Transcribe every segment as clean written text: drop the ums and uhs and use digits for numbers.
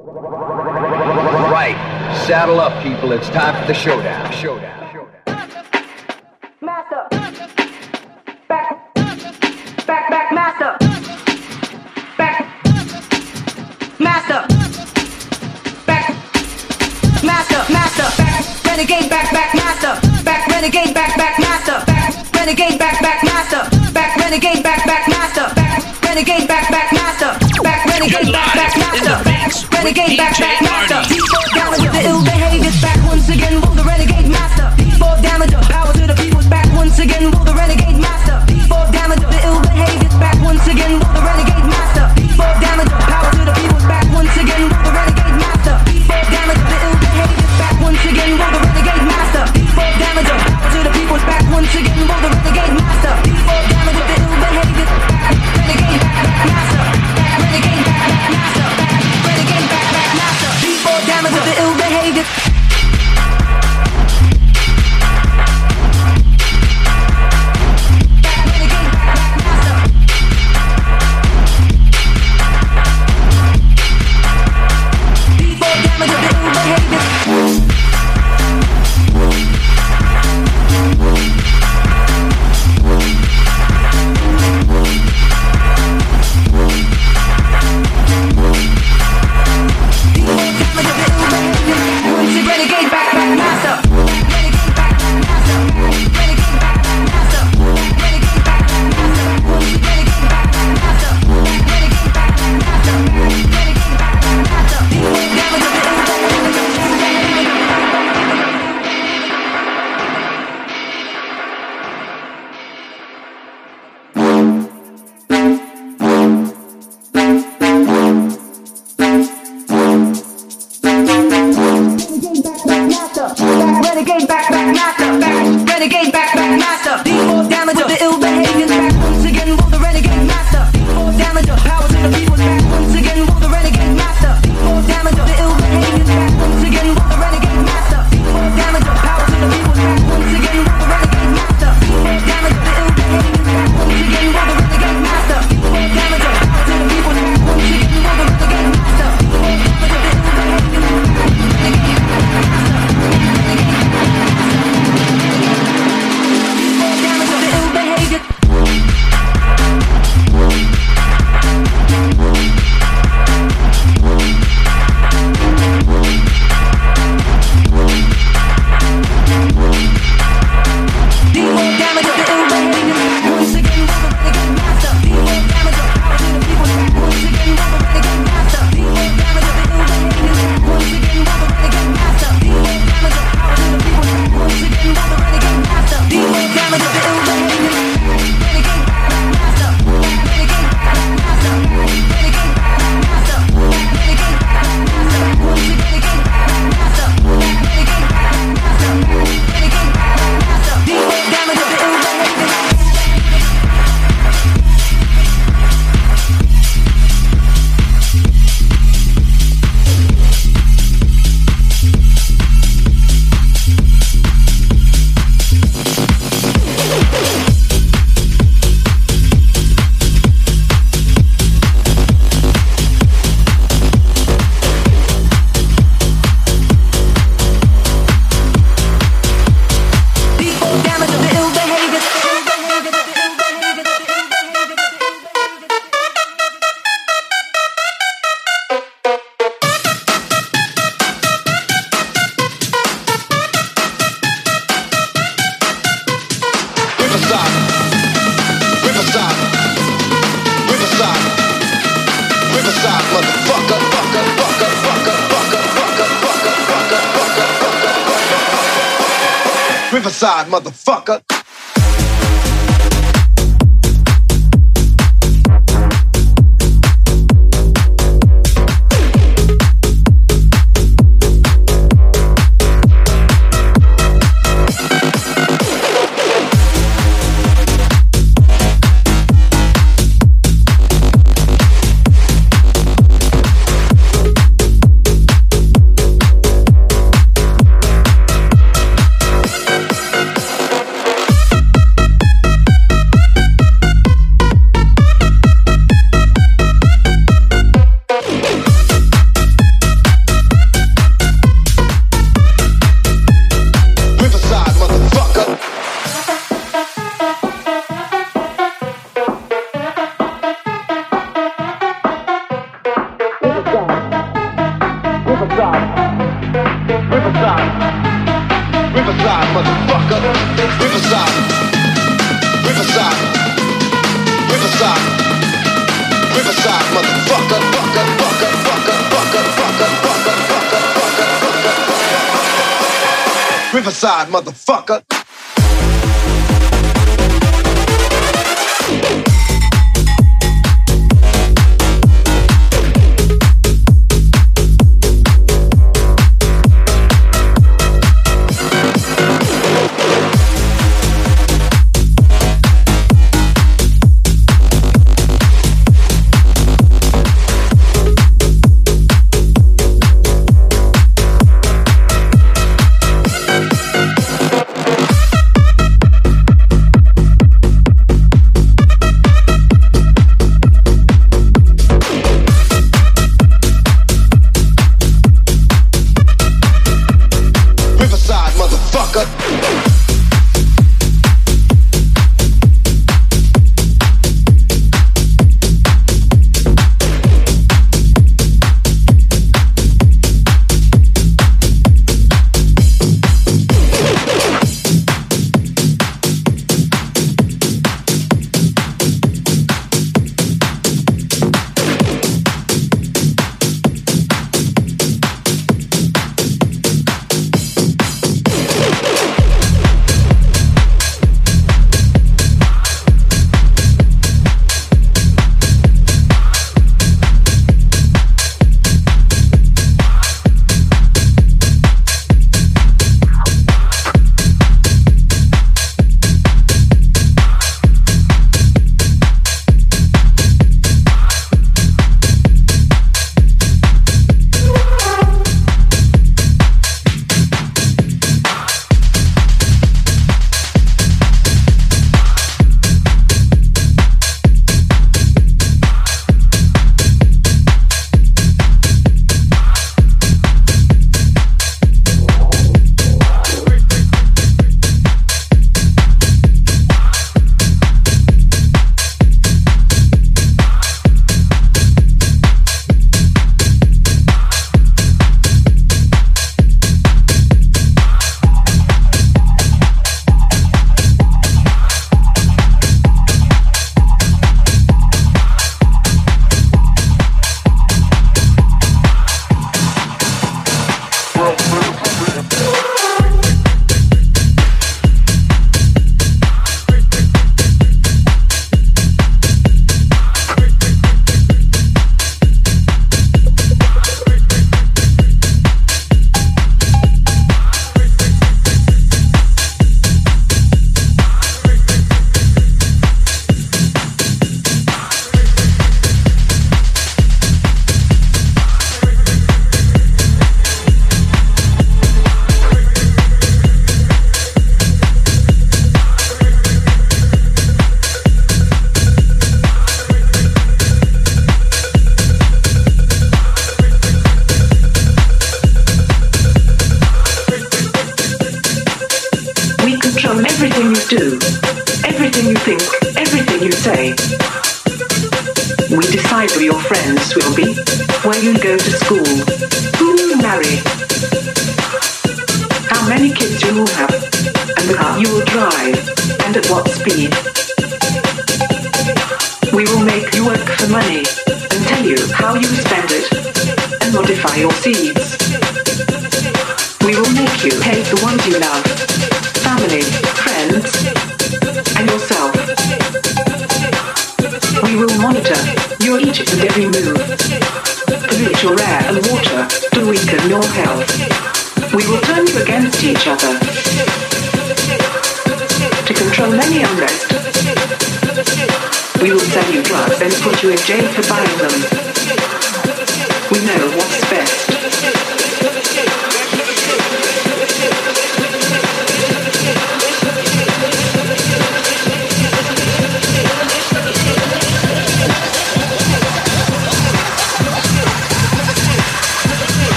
Right. Saddle up, people. It's time for the showdown. Master. Back, master. Back. Master. Back. Master. Back. Renegade, back, master. Back, renegade, back, master. Back, renegade, back, master. Back, renegade, back, master. Back, renegade, back, master. Back, renegade, back, master. Renegade, back, master. D4 damage of the ill behaviors. Back once again, will the renegade master. D4 damage of power to the people's back once again, will the renegade master. D4 damage of the ill behaviors. Back once again, will the renegade master. D4 damage of power to the people's back once again, will the renegade master. D4 damage of the ill behaviors. Back once again, will the renegade master. D4 damage of power to the people's back once again, will the renegade master. D4 damage of the ill behaviors. Renegade back master. Renegade back master. Renegade back master. D4 damage of the ill behaviors. Riverside, motherfucker. Riverside, Riverside, Riverside, motherfucker. Riverside, Riverside, Riverside, Riverside, motherfucker. Fucker, fucker, fucker, fucker, fucker, fucker, fucker, fucker, fucker. Riverside, motherfucker.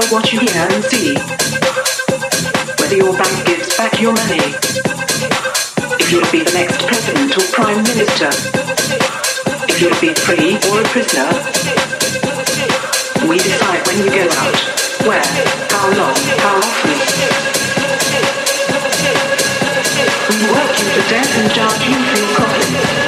what you hear and see. Whether your bank gives back your money. If you'll be the next president or prime minister. If you'll be free or a prisoner. We decide when you go out, where, how long, how often. We work you to death and charge you for your coffin.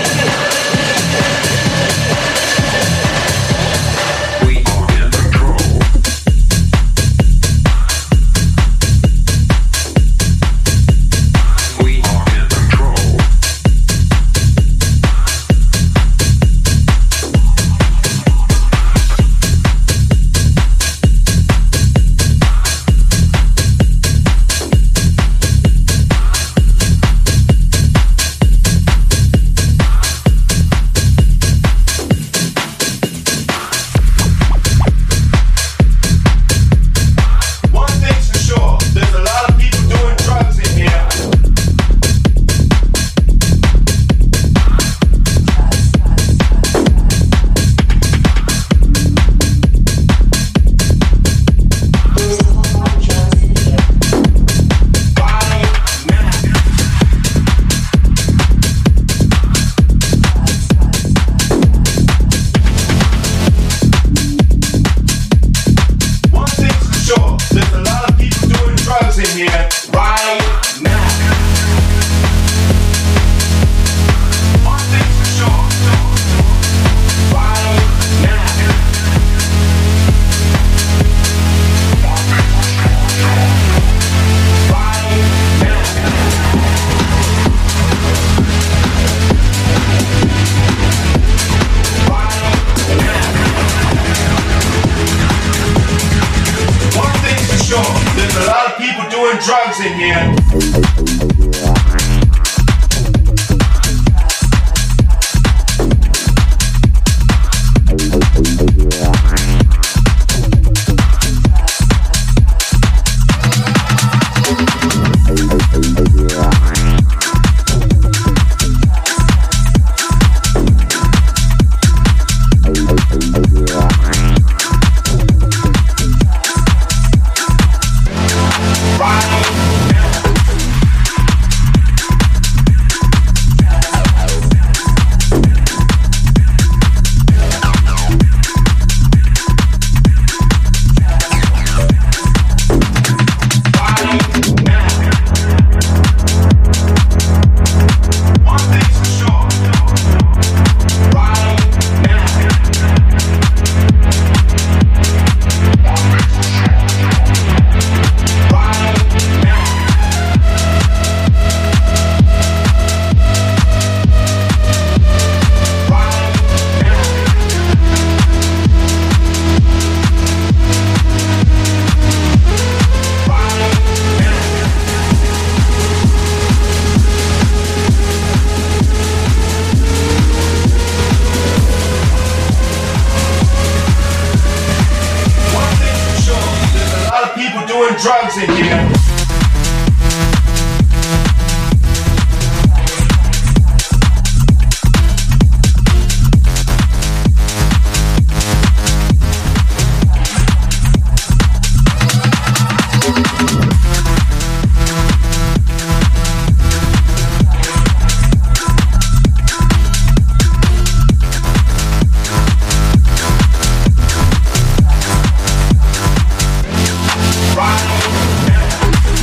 Drugs in here. Drugs in here. Right.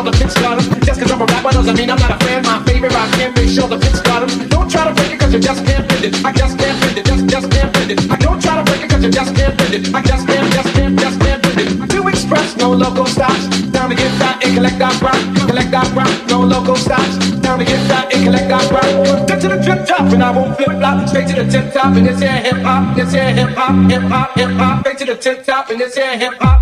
the pitch got 'em. Just cause I'm a rapper doesn't mean I'm not a fan. My favorite rock can make sure the pitch got 'em. Don't try to break it cause you just can't bend it. I just can't bend it, just can't bend it. I don't try to break it cause you just can't bend it. I just can't bend it. To express, no local stops. Down to get that and collect that rock. Collect that rock, no local stops. Down to get that and collect that rock. Get to the drip top and I won't flip flop. Straight to the tip top and it's here hip hop. It's here hip hop, hip hop, hip hop. Straight to the tip top and it's here hip hop.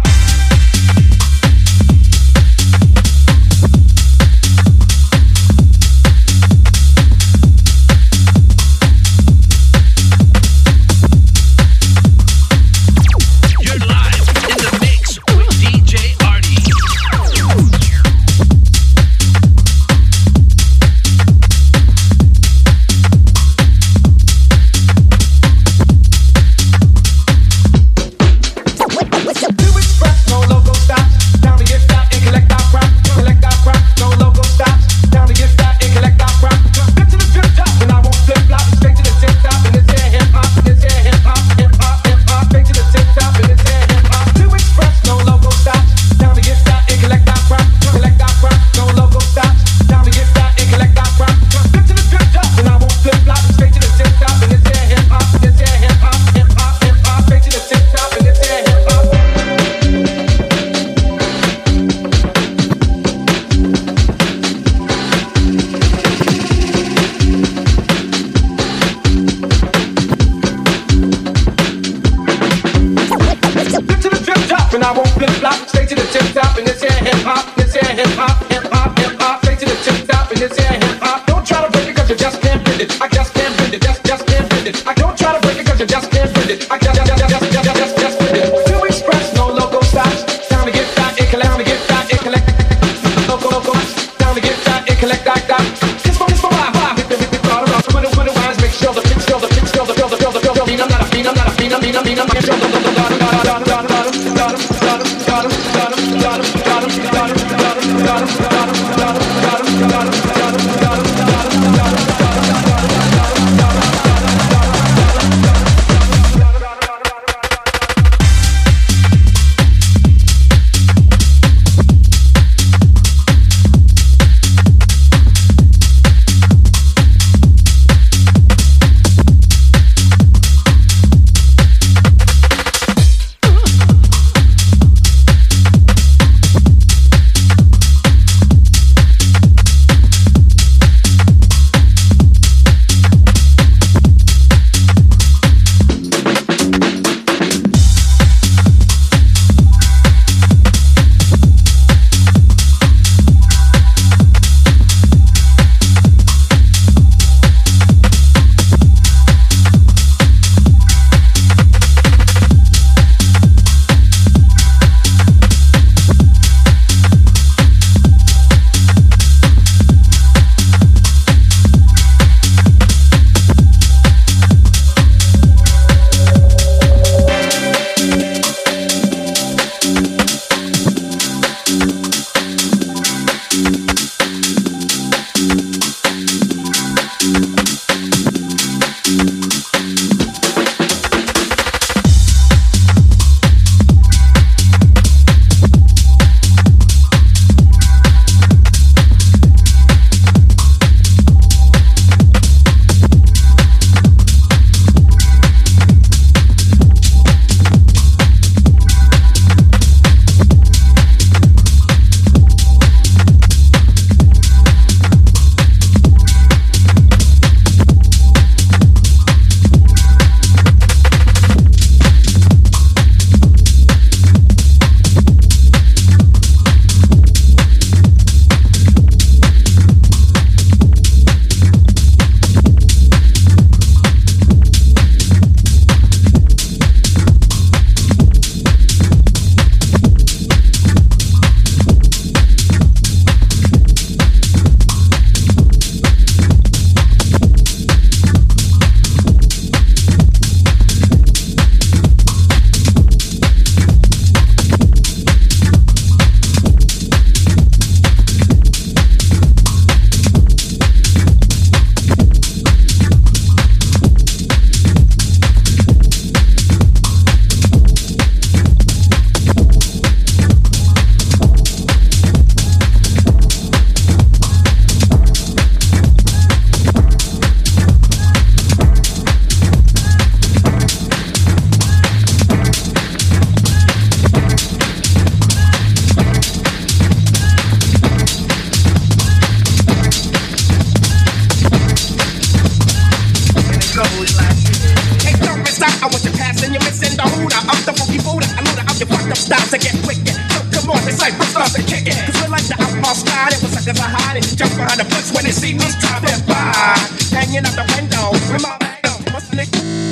fucked up style to get wicked. So come on, it's like first start to kick it. Cause we're like the outlaw style, it was suckers are hiding. Jump behind the bush when they see me driving by. Hanging out the window with my bag, what's the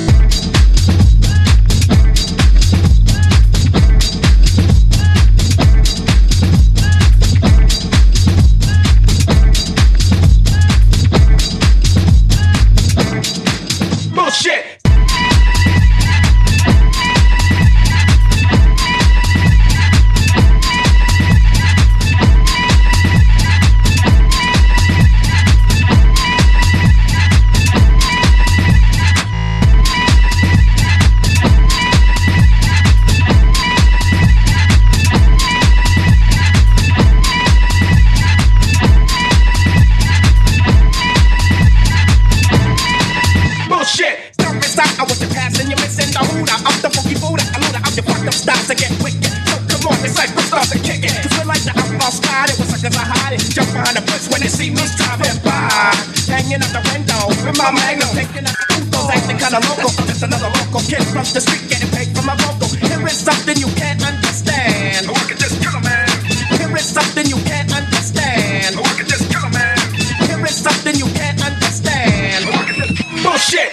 bullshit. Jump behind the bush when they see me driving by. Hanging out the window with my magnum, taking out the photos, acting kinda local. I'm just another local kid from the street getting paid for my vocal. Here is something you can't understand. I can just kill a man. Here is something you can't understand. I can just kill a man. Here is something you can't understand. Bullshit.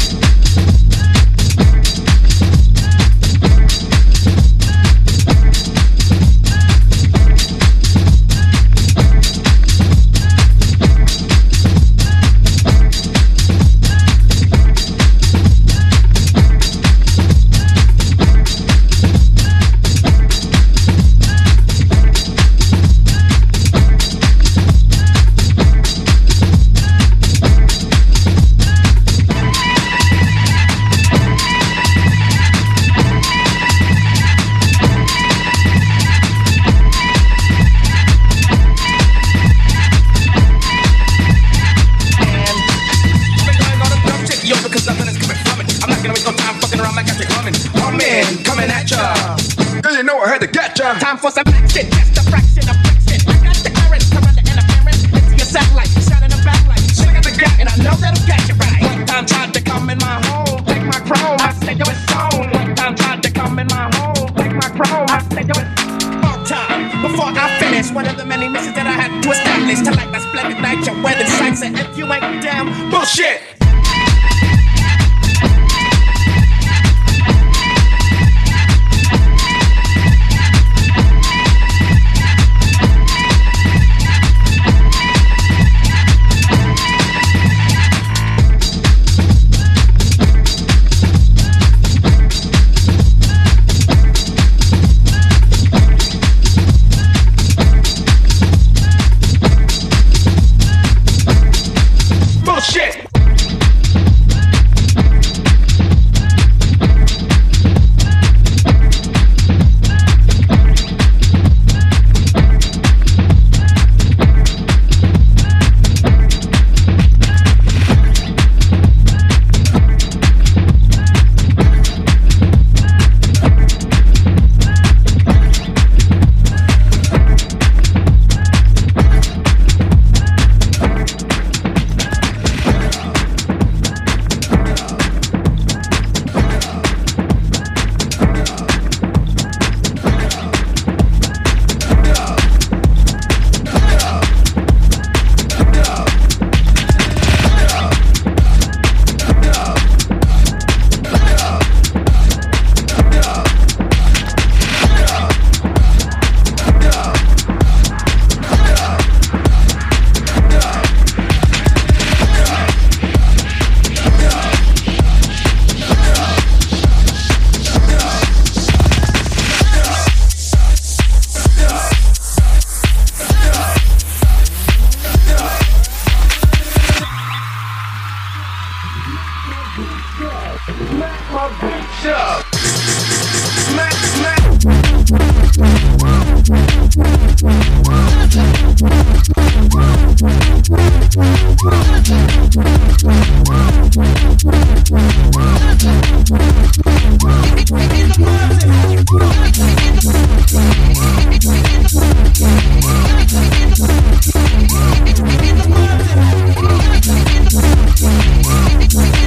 Time for some action, just a fraction of friction. I got the current to run the interference into your satellite, shining a backlight. Shit, I got the gap, and I know that'll catch you right. One time tried to come in my home, take my chrome. I said yo, it's on. One time tried to come in my home, take my chrome. I said yo, it's all time. Before I finish, one of the many missions that I had to establish to light that splendid night, your weather sights, and if you ain't down, bullshit.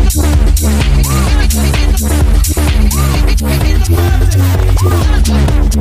We'll be right back.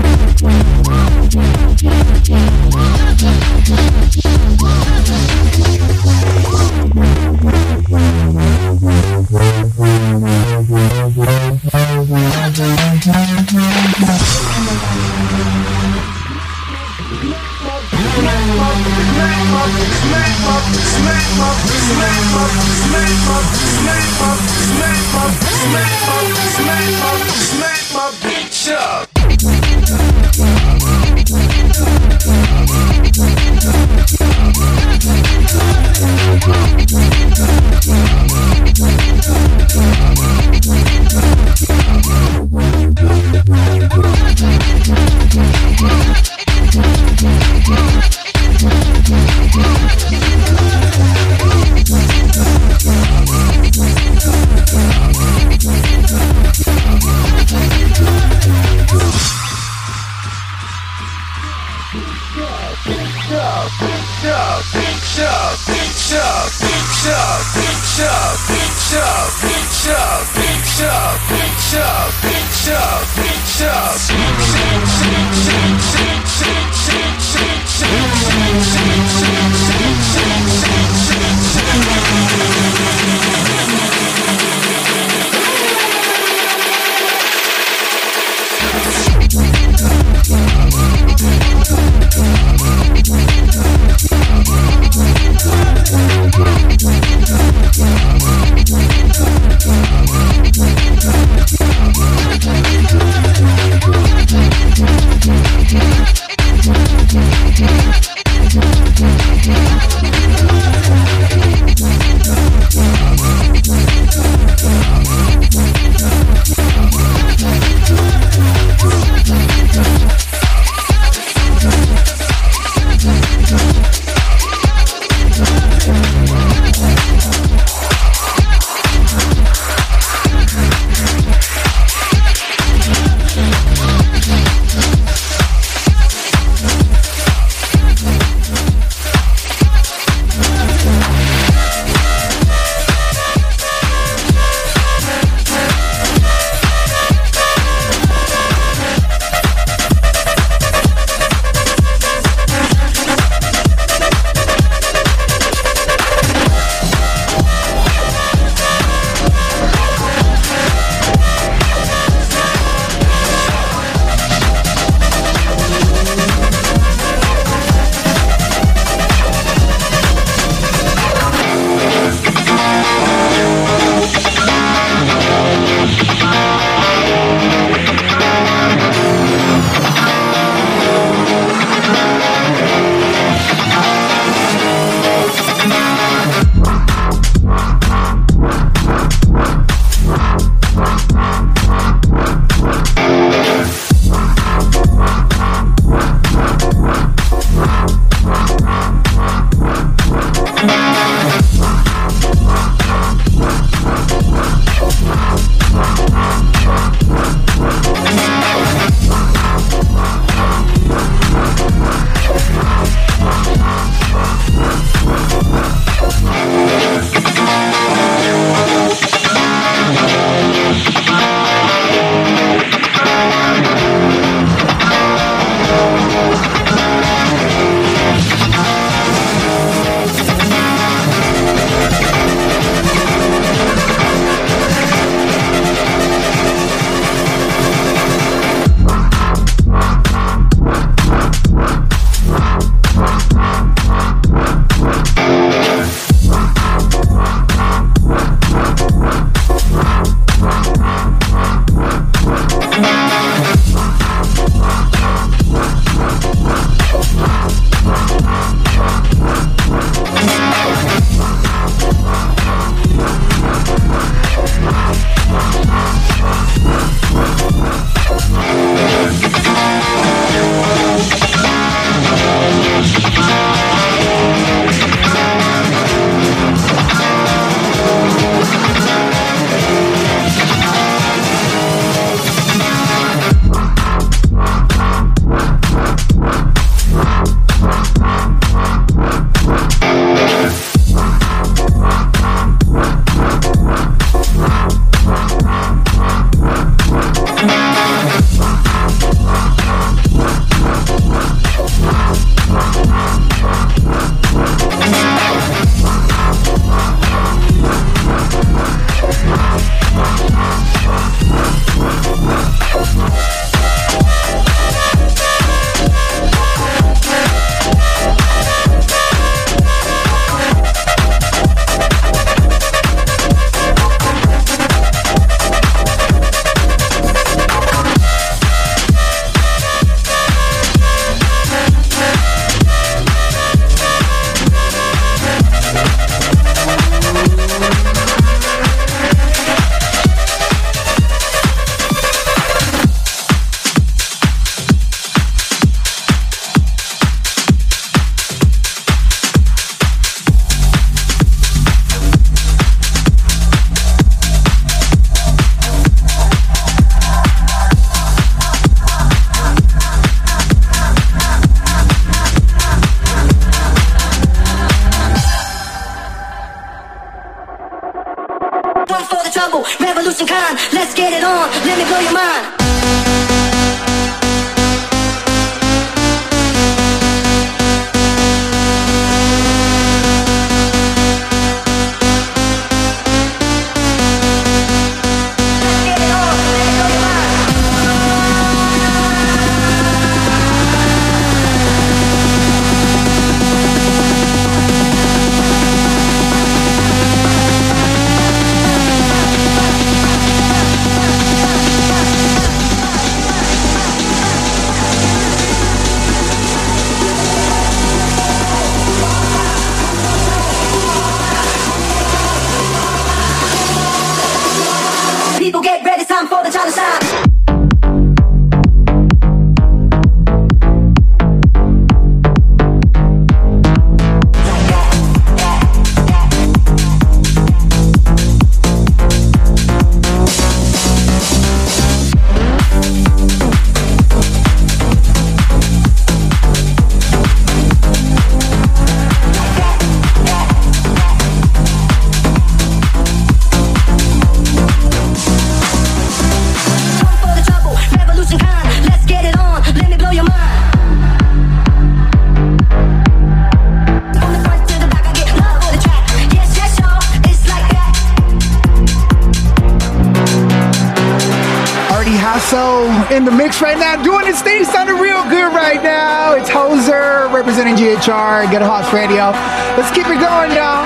in the mix right now, doing his thing, sounding real good right now. It's Hoser representing GHR, Ghetto House Radio. Let's keep it going, y'all.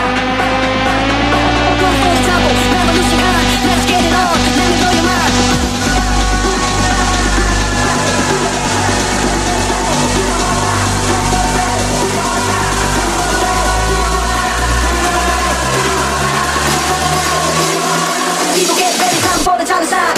Let's get it on. Let me blow your mind. People get ready, time for the time sign.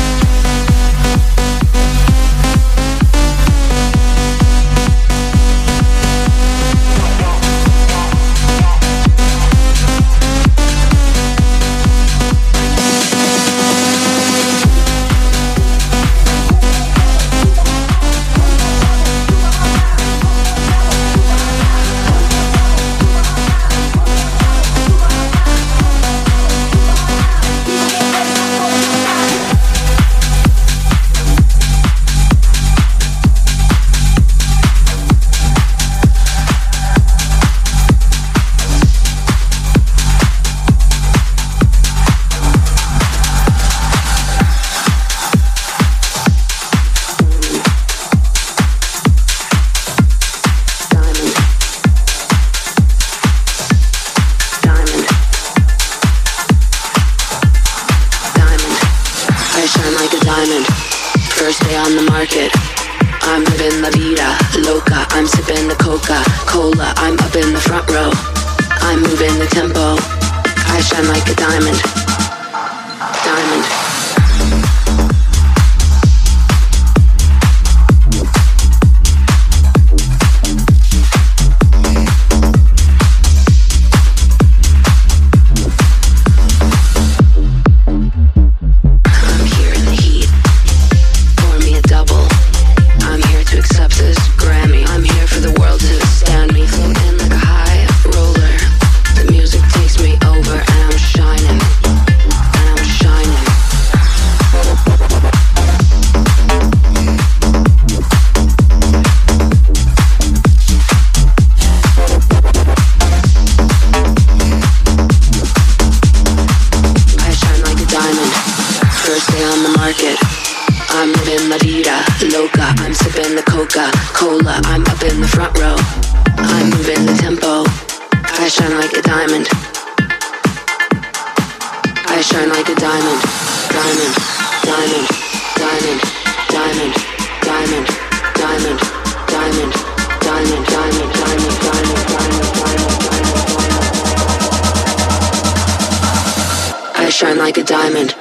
Shine like a diamond.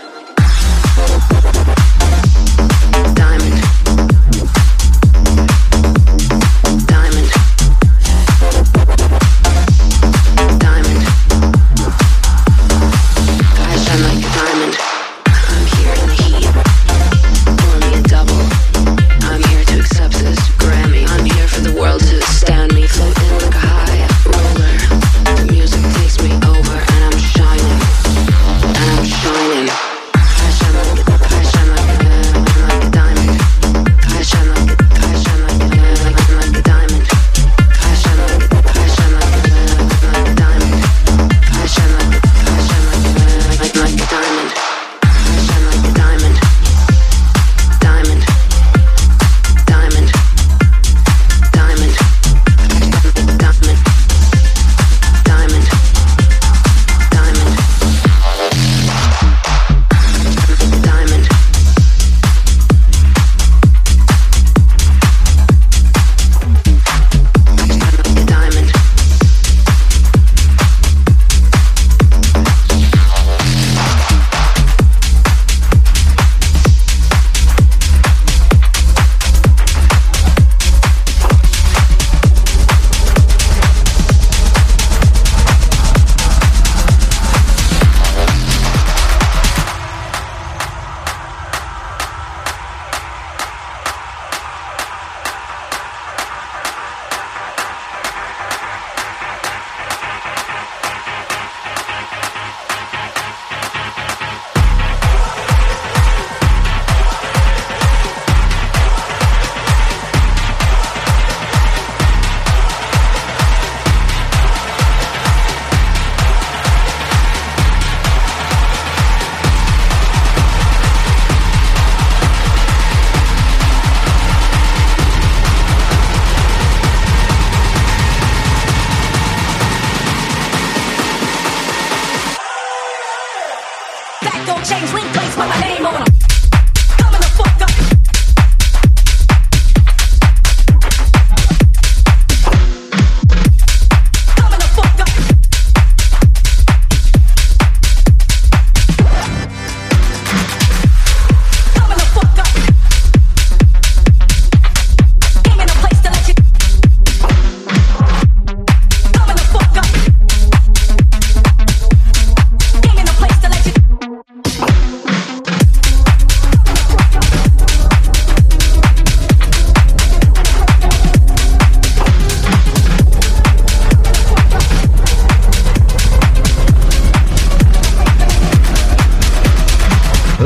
I shine like a diamond. I'm here in the heat. Pour me a double.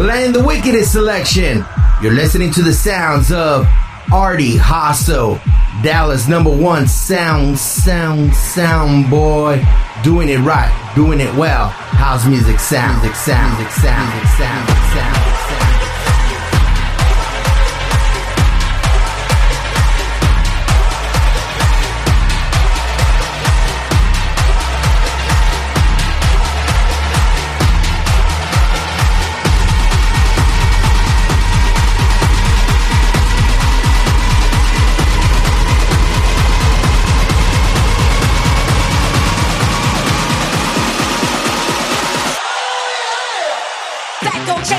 playing the wickedest selection. You're listening to the sounds of Artie Hasso, Dallas #1 sound boy. Doing it right, doing it well. House music sound. That don't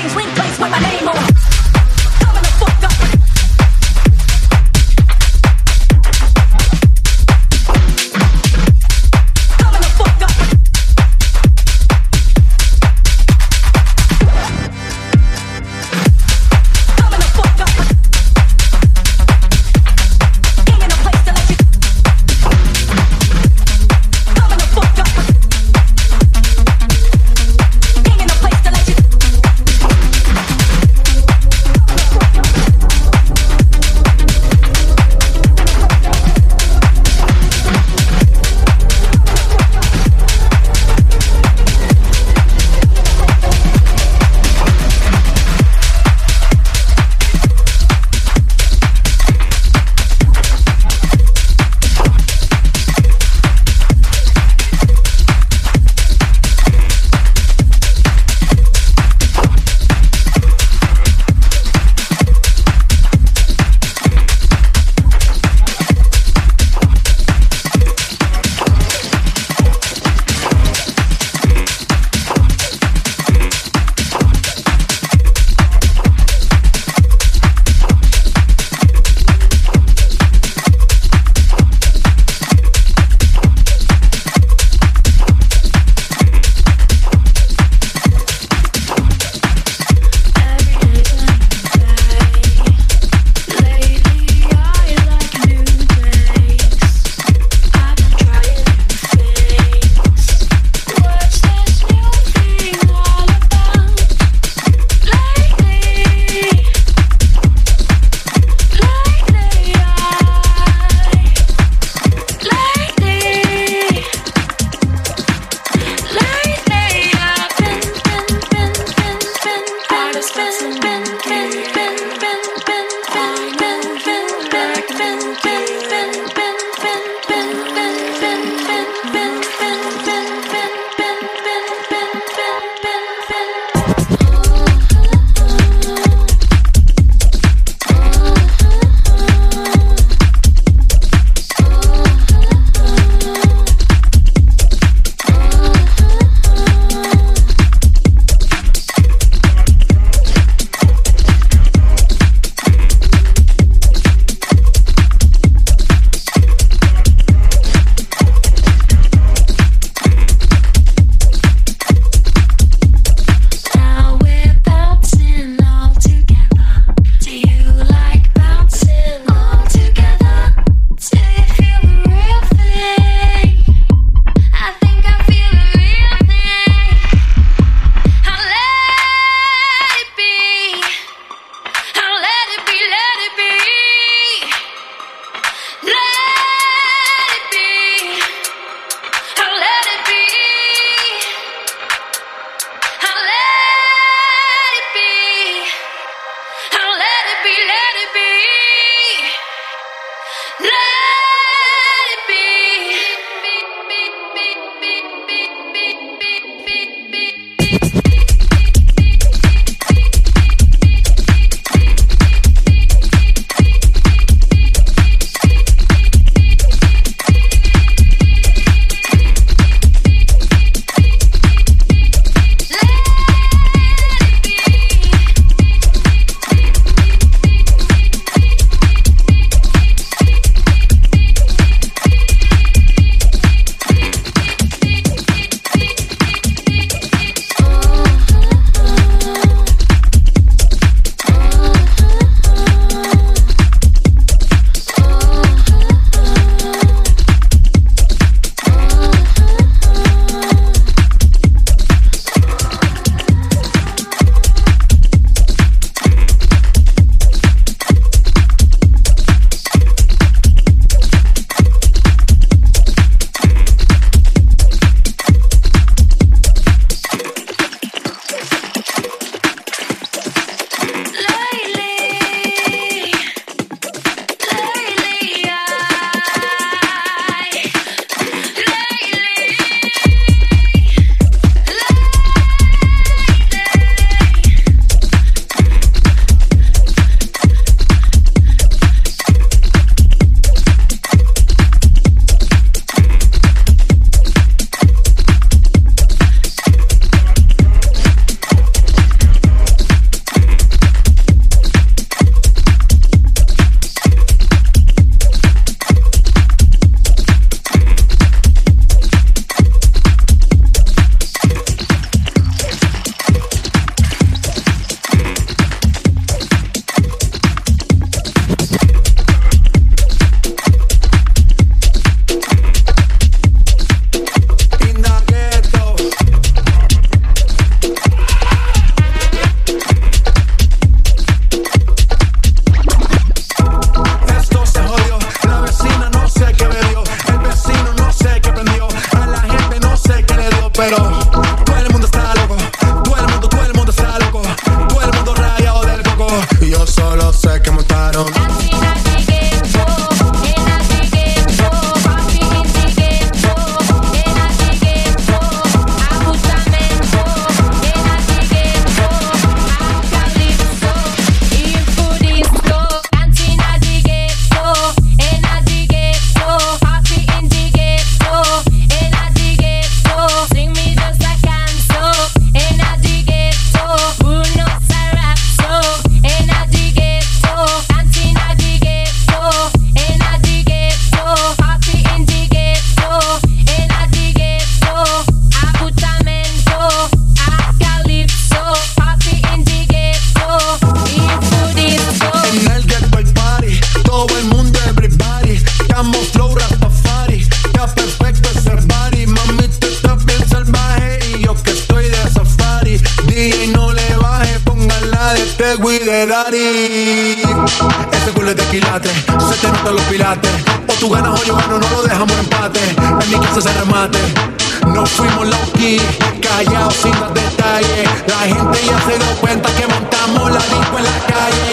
Ese culo es de quilate, se te notan los pilates. O tú ganas o yo gano, no lo dejamos en empate. En mi casa se remate. Nos fuimos low key, callados sin dar detalles. La gente ya se dio cuenta que montamos la disco en la calle.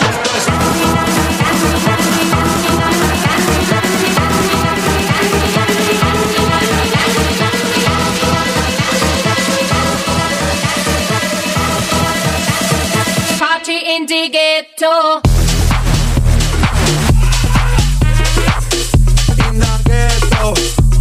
Party in the ghetto. In the ghetto.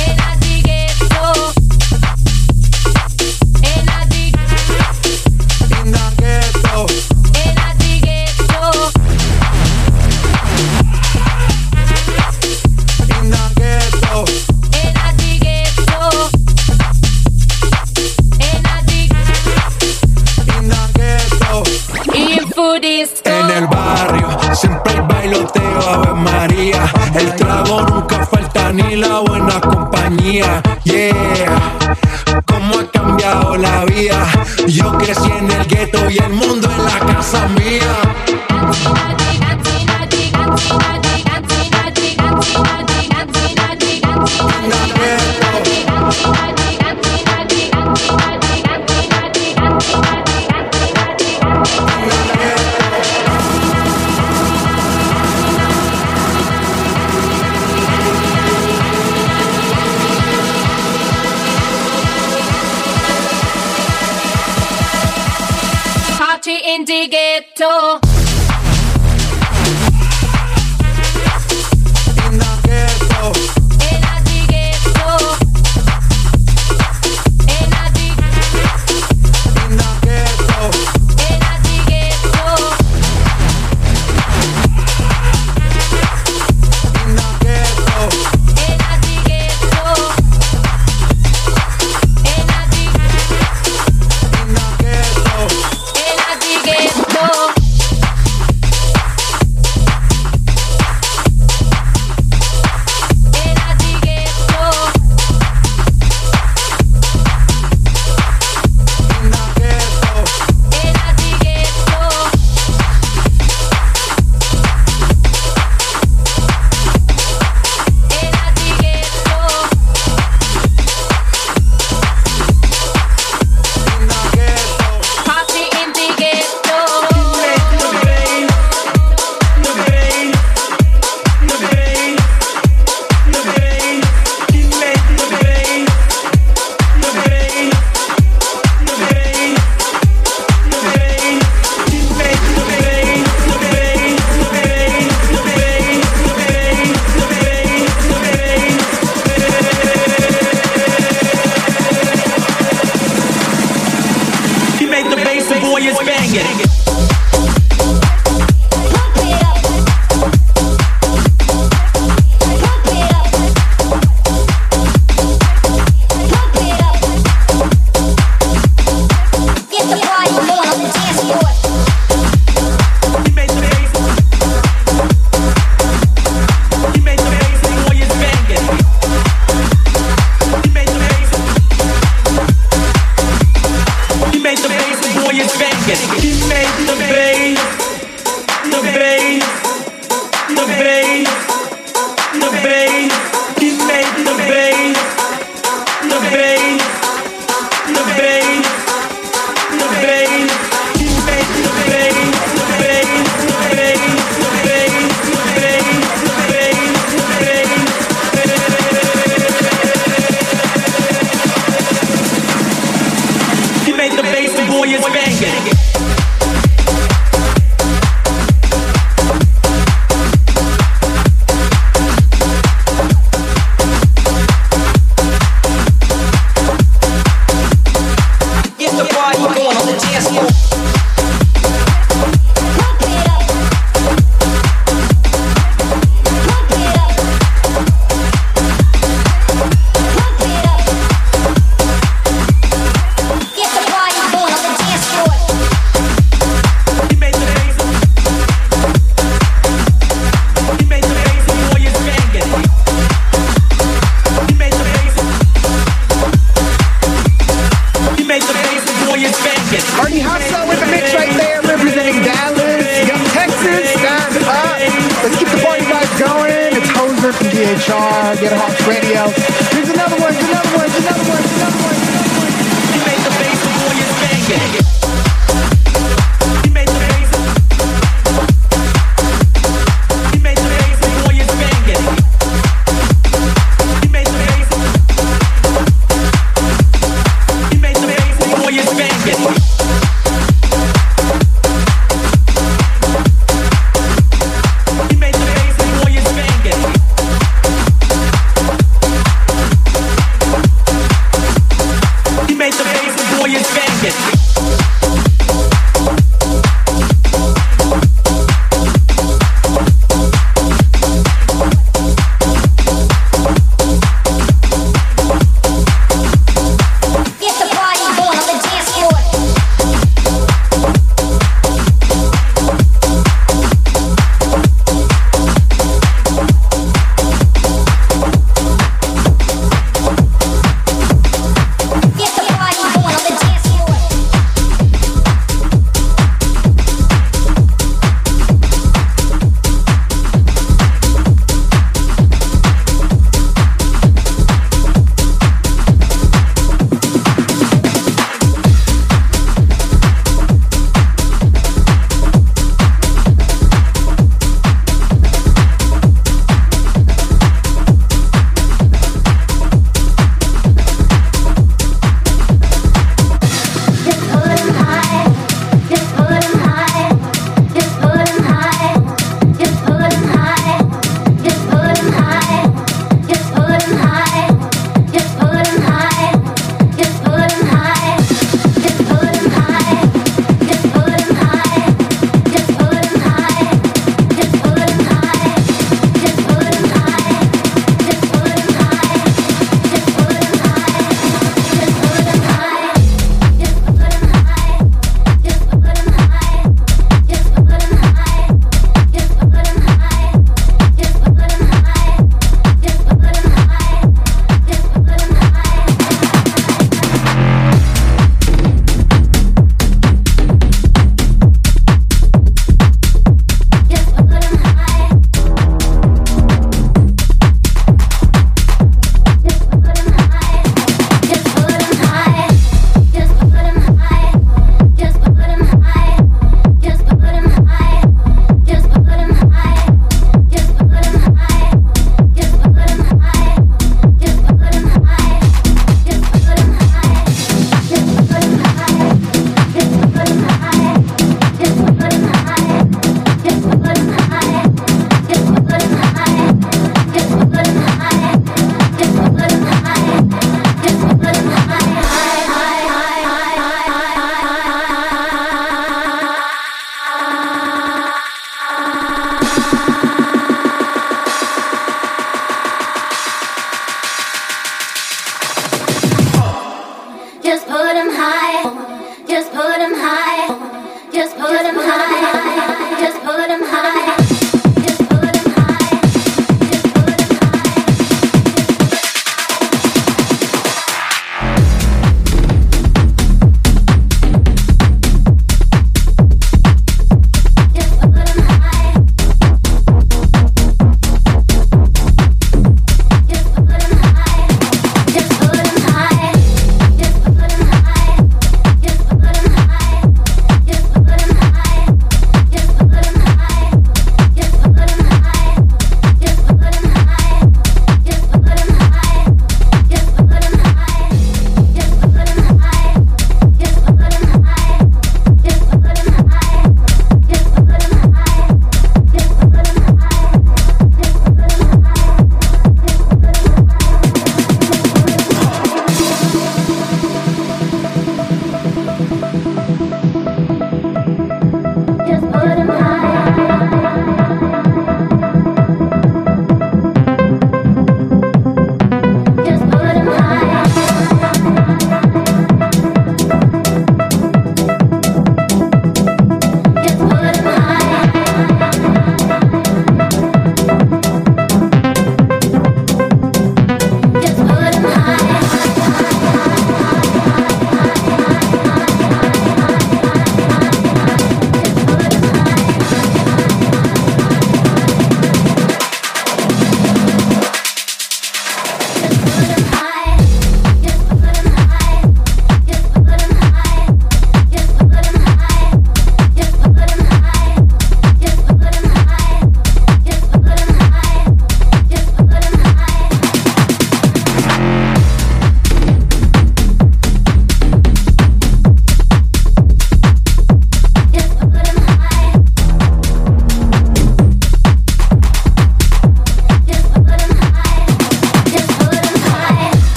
En el barrio siempre hay bailoteo, Ave María. El trago nunca falta ni la buena compañía. Yeah, cómo ha cambiado la vida. Yo crecí en el gueto y el mundo en la casa mía. In the ghetto. In the ghetto. Denver from GHR, Get It House Radio. Here's another one, another one, another one, another one, another one. You make the bass the warriors banging. You make the bass. You make the bass the warriors banging. You make the bass. You make the bass the warriors banging. You make the bass the warriors banging. You make the bass the warriors banging.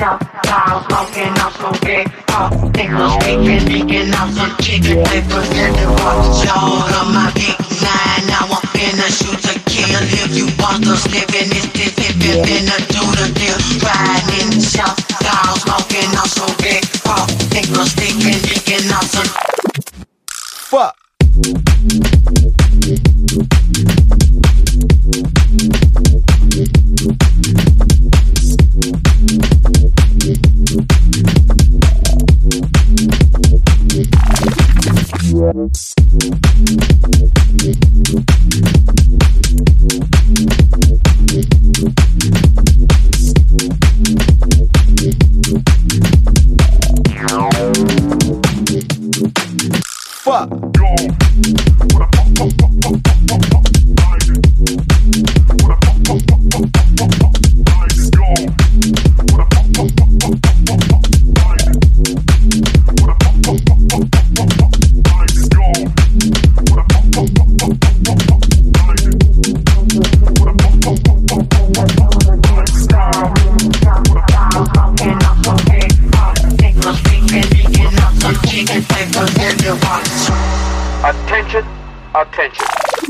south, cows smoking out so big. Niggas speaking out some chicken. They forget to watch all of my big nine. Now I'm finna shoot to kill. If you want to slipping, it's this if you're finna do the deal. Riding in the south, cows smoking out so big. Niggas speaking out some fuck. Fuck. Attention, attention.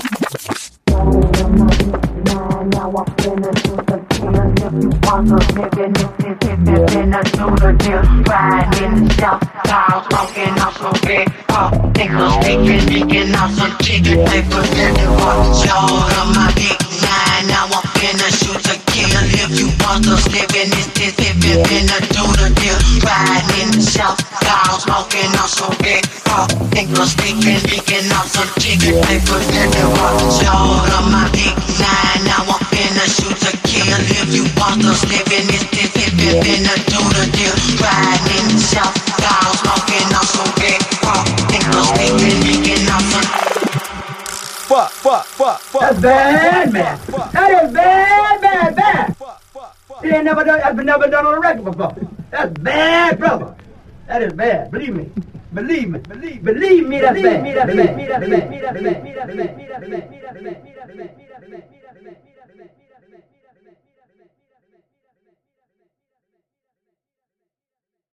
Riding in the south, cows smoking out so big. Niggas speaking out some chicken. They forget to watch all of my big nine. Now I'm finna shoot to kill. If you want to slip in this if you're finna do the deal. Riding in the south, cows smoking out so big. Niggas speaking out some chicken. They forget to watch all of my big nine. Now I'm finna shoot to kill. If you want to slip in this if you're finna do the deal. Riding in the south, cows smoking out so big. Niggas speaking out some Fuck. That's bad, man. That is bad. It ain't never done. I've never done on a record before. That's bad, brother. That is bad. Believe me. Believe me. That's bad.